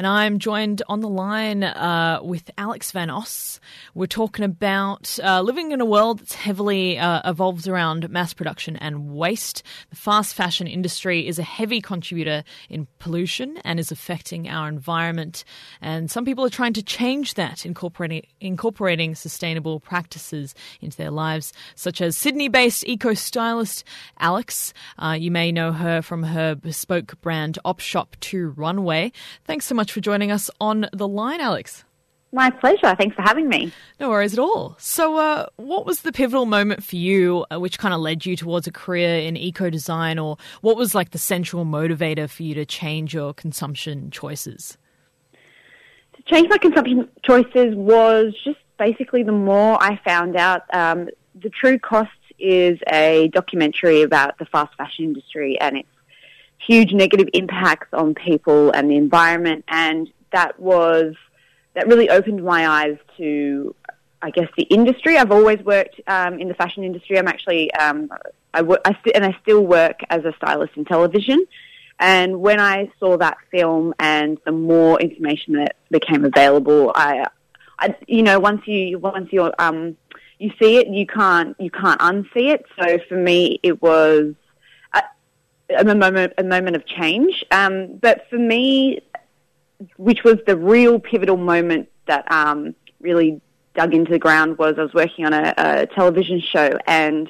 And I'm joined on the line with Alex Van Os. We're talking about living in a world that's heavily evolves around mass production and waste. The fast fashion industry is a heavy contributor in pollution and is affecting our environment. And some people are trying to change that, incorporating sustainable practices into their lives, such as Sydney-based eco-stylist Alex. You may know her from her bespoke brand OpShop to Runway. Thanks so much for joining us on the line, Alex. My pleasure. Thanks for having me. No worries at all. So what was the pivotal moment for you which kind of led you towards a career in eco-design, or what was like the central motivator for you to change your consumption choices? To change my consumption choices was just basically the more I found out. The True Cost is a documentary about the fast fashion industry and its huge negative impacts on people and the environment, and that really opened my eyes to, I guess, the industry. I've always worked in the fashion industry. I'm actually, I still work as a stylist in television. And when I saw that film and the more information that became available, once you see it, you can't unsee it. So for me, it was a moment of change. But for me, which was the real pivotal moment that really dug into the ground, was I was working on a television show, and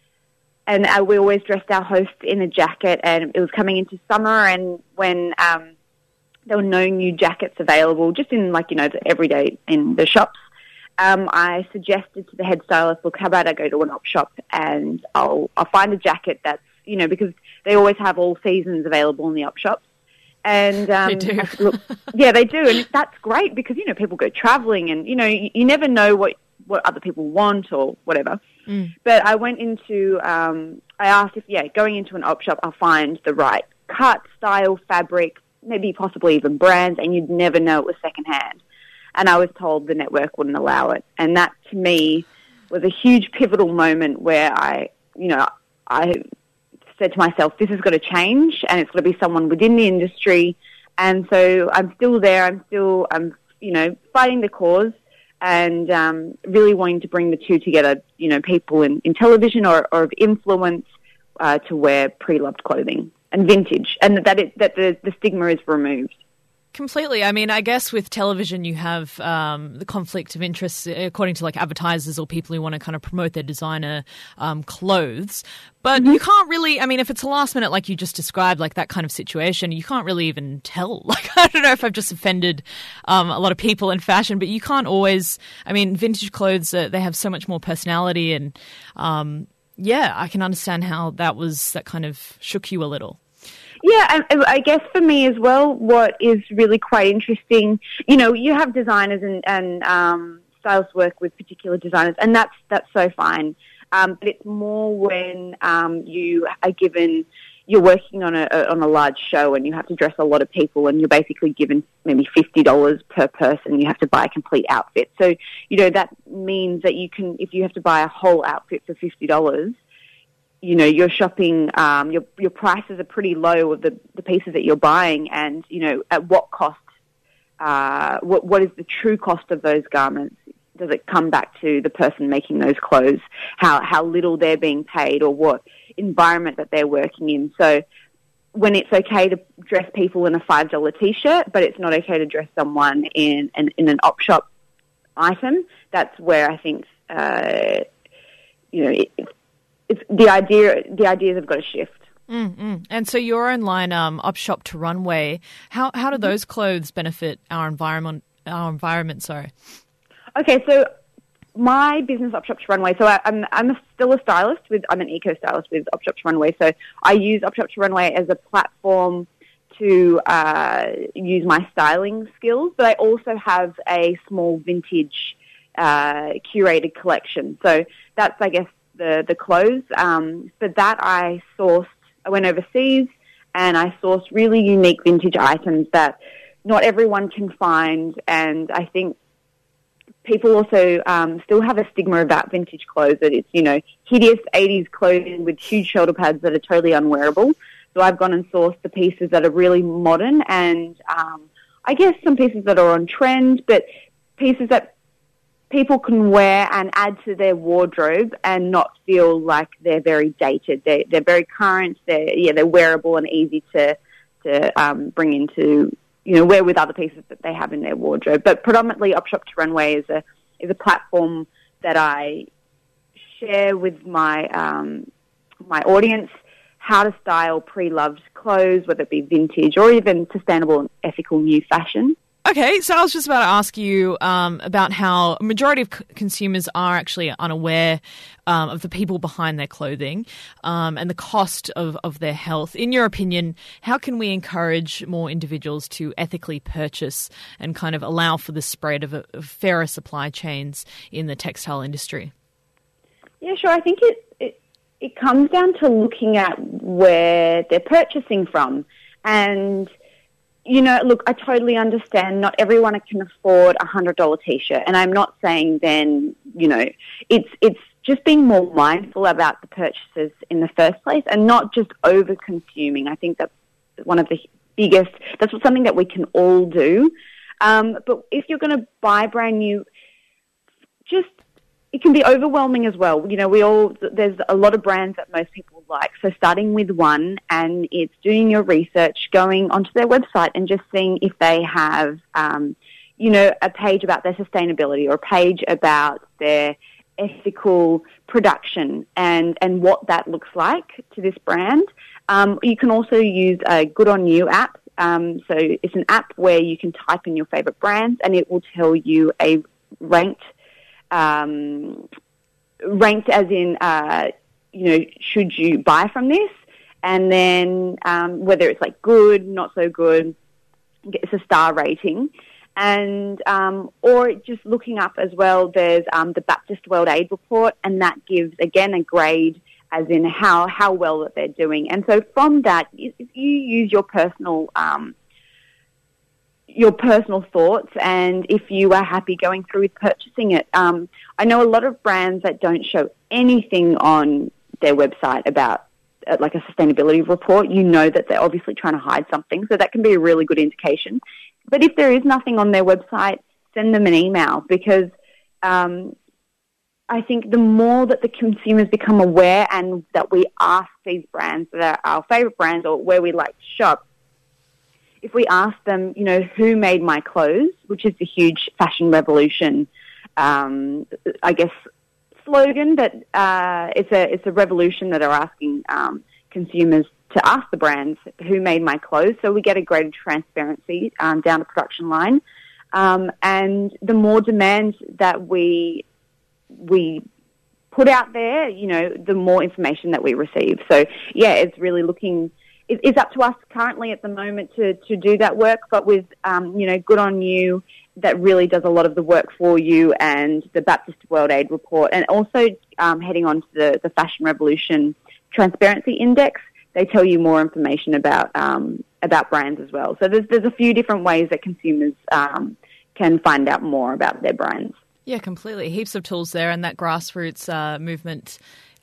we always dressed our host in a jacket, and it was coming into summer, and when there were no new jackets available, just in the everyday in the shops, I suggested to the head stylist, look, how about I go to an op shop and I'll find a jacket that's, because they always have all seasons available in the op shops. And they do. Yeah, they do, and that's great because people go traveling, and you never know what other people want or whatever. But I went into I asked if going into an op shop, I'll find the right cut, style, fabric, maybe possibly even brands, and you'd never know it was secondhand. And I was told the network wouldn't allow it, and that to me was a huge pivotal moment where I said to myself, this has got to change, and it's got to be someone within the industry. And so I'm still there. I'm fighting the cause and really wanting to bring the two together, people in television or of influence to wear pre-loved clothing and vintage, and that the stigma is removed. Completely. I mean, I guess with television you have the conflict of interest according to advertisers or people who want to kind of promote their designer clothes. But you can't really, if it's a last minute like you just described, like that kind of situation, you can't really even tell. I don't know if I've just offended a lot of people in fashion, but you can't always, vintage clothes, they have so much more personality, and I can understand how that kind of shook you a little. Yeah, and I guess for me as well, what is really quite interesting, you have designers and stylists work with particular designers, and that's so fine. But it's more when you're working on a large show and you have to dress a lot of people, and you're basically given maybe $50 per person. You have to buy a complete outfit. So, that means that if you have to buy a whole outfit for $50, you're shopping, your prices are pretty low of the pieces that you're buying, and, at what cost, what is the true cost of those garments? Does it come back to the person making those clothes, how little they're being paid, or what environment that they're working in? So when it's okay to dress people in a $5 T-shirt, but it's not okay to dress someone in an op shop item, that's where I think, it's the ideas have got to shift. And so your own line, OpShop to Runway, how do those clothes benefit our environment? Sorry. Okay, so my business, OpShop to Runway. So I'm still a stylist I'm an eco stylist with OpShop to Runway. So I use OpShop to Runway as a platform to use my styling skills, but I also have a small vintage curated collection. So that's, I guess, the clothes. For that, I went overseas and I sourced really unique vintage items that not everyone can find. And I think people also still have a stigma about vintage clothes, that it's, hideous 80s clothing with huge shoulder pads that are totally unwearable. So I've gone and sourced the pieces that are really modern, and I guess, some pieces that are on trend, but pieces that people can wear and add to their wardrobe and not feel like they're very dated. They're very current. They're wearable and easy to bring into, wear with other pieces that they have in their wardrobe. But predominantly, Op Shop to Runway is a platform that I share with my my audience how to style pre-loved clothes, whether it be vintage or even sustainable and ethical new fashion. Okay, so I was just about to ask you about how a majority of consumers are actually unaware of the people behind their clothing and the cost of their health. In your opinion, how can we encourage more individuals to ethically purchase and kind of allow for the spread of fairer supply chains in the textile industry? Yeah, sure. I think it comes down to looking at where they're purchasing from. And, look, I totally understand not everyone can afford a $100 T-shirt. And I'm not saying then, it's just being more mindful about the purchases in the first place and not just over-consuming. I think that's one of the biggest, that's something that we can all do. But if you're going to buy brand new, it can be overwhelming as well. There's a lot of brands that most people like. So starting with one, and it's doing your research, going onto their website and just seeing if they have, a page about their sustainability or a page about their ethical production and what that looks like to this brand. You can also use a Good On You app. So it's an app where you can type in your favorite brands and it will tell you a ranked as in, should you buy from this? And then whether it's like good, not so good, it's a star rating. And or just looking up as well, there's the Baptist World Aid Report, and that gives, again, a grade as in how well that they're doing. And so from that, if you use your personal thoughts, and if you are happy going through with purchasing it. I know a lot of brands that don't show anything on their website about like a sustainability report. That they're obviously trying to hide something, so that can be a really good indication. But if there is nothing on their website, send them an email, because I think the more that the consumers become aware and that we ask these brands that are our favourite brands or where we like to shop, if we ask them, who made my clothes, which is the huge fashion revolution, I guess, slogan, but it's a revolution that are asking consumers to ask the brands who made my clothes, so we get a greater transparency down the production line, and the more demand that we put out there, the more information that we receive. So yeah, it's really looking. It's up to us currently at the moment to do that work, but with, Good On You, that really does a lot of the work for you, and the Baptist World Aid Report, and also heading on to the Fashion Revolution Transparency Index, they tell you more information about brands as well. So there's a few different ways that consumers can find out more about their brands. Yeah, completely. Heaps of tools there, and that grassroots movement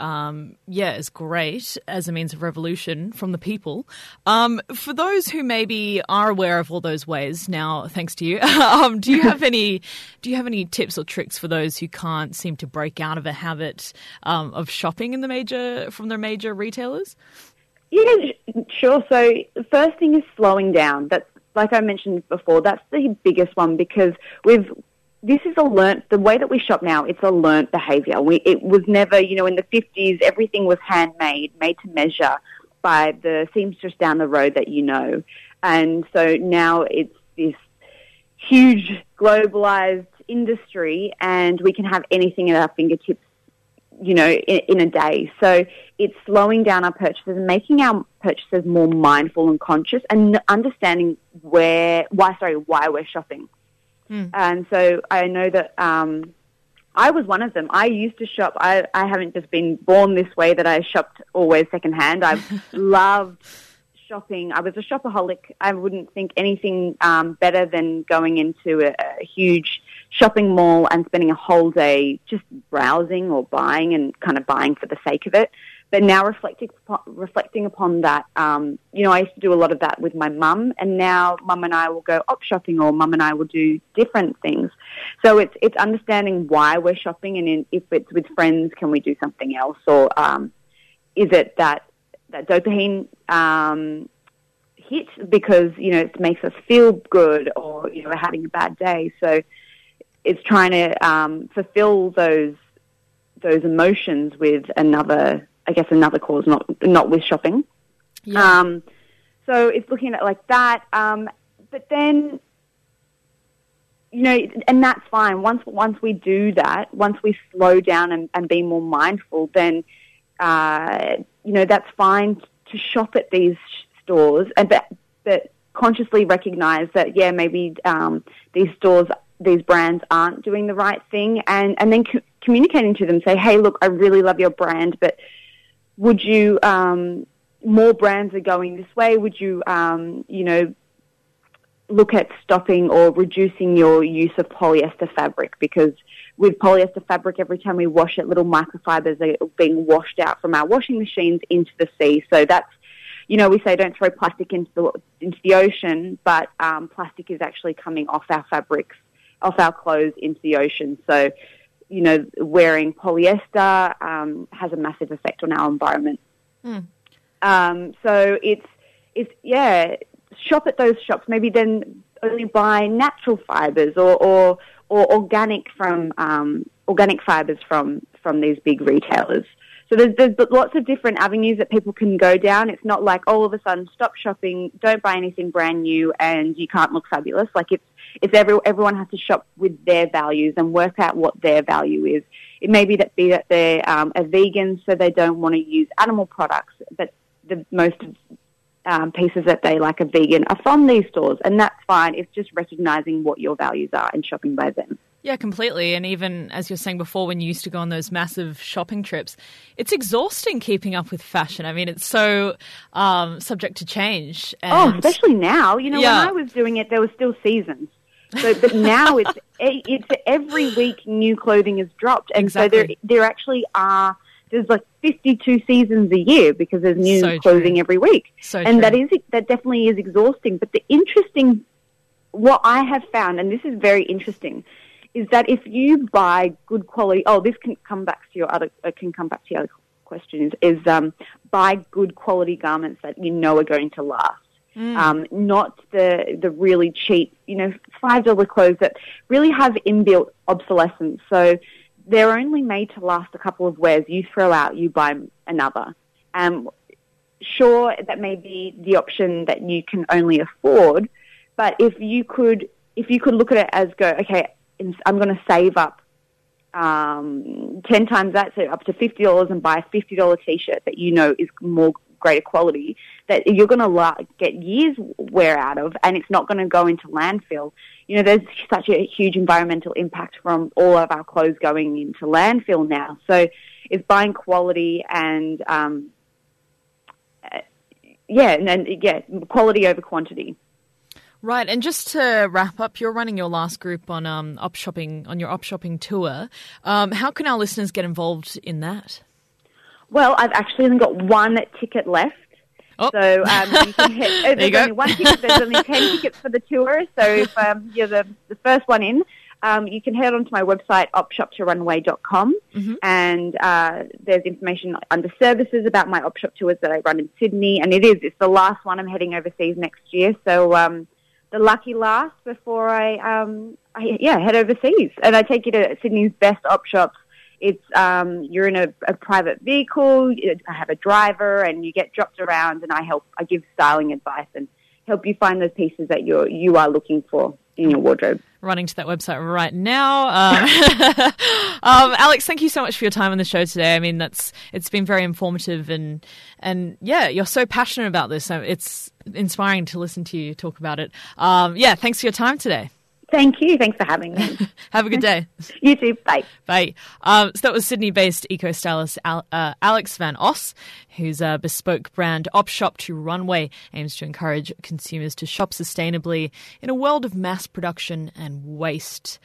is great as a means of revolution from the people. For those who maybe are aware of all those ways now, thanks to you, do you have any tips or tricks for those who can't seem to break out of a habit of shopping from their major retailers? Yeah, sure. So the first thing is slowing down. That's, like I mentioned before, that's the biggest one, because this is the way that we shop now, it's a learnt behaviour. It was never, in the 50s, everything was handmade, made to measure by the seamstress down the road that you know. And so now it's this huge globalised industry, and we can have anything at our fingertips, in a day. So it's slowing down our purchases and making our purchases more mindful and conscious, and understanding why we're shopping. And so I know that I was one of them. I used to shop. I haven't just been born this way that I shopped always secondhand. I've loved shopping. I was a shopaholic. I wouldn't think anything better than going into a huge shopping mall and spending a whole day just browsing or buying, and kind of buying for the sake of it. But now reflecting upon that, you know, I used to do a lot of that with my mum, and now mum and I will go op shopping, or mum and I will do different things. So it's understanding why we're shopping, and if it's with friends, can we do something else, or is it that dopamine hit because, you know, it makes us feel good, or, you know, we're having a bad day. So it's trying to fulfill those emotions with another cause, not with shopping. Yeah. So it's looking at it like that. But then, you know, and that's fine. Once we do that, once we slow down and be more mindful, then, you know, that's fine to shop at these stores, and but consciously recognize that, yeah, maybe these stores, these brands aren't doing the right thing, and then communicating to them, say, hey, look, I really love your brand, but would you, more brands are going this way, would you, you know, look at stopping or reducing your use of polyester fabric, because with polyester fabric, every time we wash it, little microfibers are being washed out from our washing machines into the sea. So that's, you know, we say don't throw plastic into the ocean, but plastic is actually coming off our fabrics, off our clothes into the ocean. So, you know, wearing polyester has a massive effect on our environment. So it's shop at those shops. Maybe then only buy natural fibers or organic fibers from these big retailers. So there's lots of different avenues that people can go down. It's not like all of a sudden stop shopping, don't buy anything brand new, and you can't look fabulous. Like everyone has to shop with their values and work out what their value is. It may be that they're a vegan, so they don't want to use animal products, but the most pieces that they like are vegan are from these stores, and that's fine. It's just recognizing what your values are and shopping by them. Yeah, completely. And even, as you were saying before, when you used to go on those massive shopping trips, it's exhausting keeping up with fashion. I mean, it's so subject to change. And especially now. You know, when I was doing it, there were still seasons. So, but now it's every week new clothing is dropped. And exactly. So there actually are, there's like 52 seasons a year because there's new clothing every week. And that definitely is exhausting. But the interesting, what I have found, and this is very interesting, is that if you buy good quality, this can come back to your other question, is buy good quality garments that you know are going to last. Not the really cheap, you know, $5 clothes that really have inbuilt obsolescence. So they're only made to last a couple of wears. You throw out, you buy another. Sure, that may be the option that you can only afford, but if you could look at it as okay, I'm going to save up 10 times that, so up to $50, and buy a $50 T-shirt that you know is more greater quality, that you're going to get years wear out of, and it's not going to go into landfill. You know, there's such a huge environmental impact from all of our clothes going into landfill now. So it's buying quality and, quality over quantity. Right, and just to wrap up, you're running your last group on op shopping tour. How can our listeners get involved in that? Well, I've actually only got one ticket left. Oh. So you can hit. There's only one ticket. There's only 10 tickets for the tour. So if you're the first one in, you can head on to my website, opshoptorunway.com, and there's information under services about my op shop tours that I run in Sydney, and it's the last one. I'm heading overseas next year, so the lucky last before I head overseas, and I take you to Sydney's best op shops. It's you're in a private vehicle. I have a driver, and you get dropped around, and I give styling advice and help you find those pieces that you are looking for in your wardrobe. Running to that website right now. Alex, thank you so much for your time on the show today. I mean, it's been very informative, and yeah, you're so passionate about this. So it's inspiring to listen to you talk about it. Thanks for your time today. Thank you. Thanks for having me. Have a good day. You too. Bye. Bye. So that was Sydney-based eco-stylist Alex Van Os, whose bespoke brand Op Shop to Runway aims to encourage consumers to shop sustainably in a world of mass production and waste.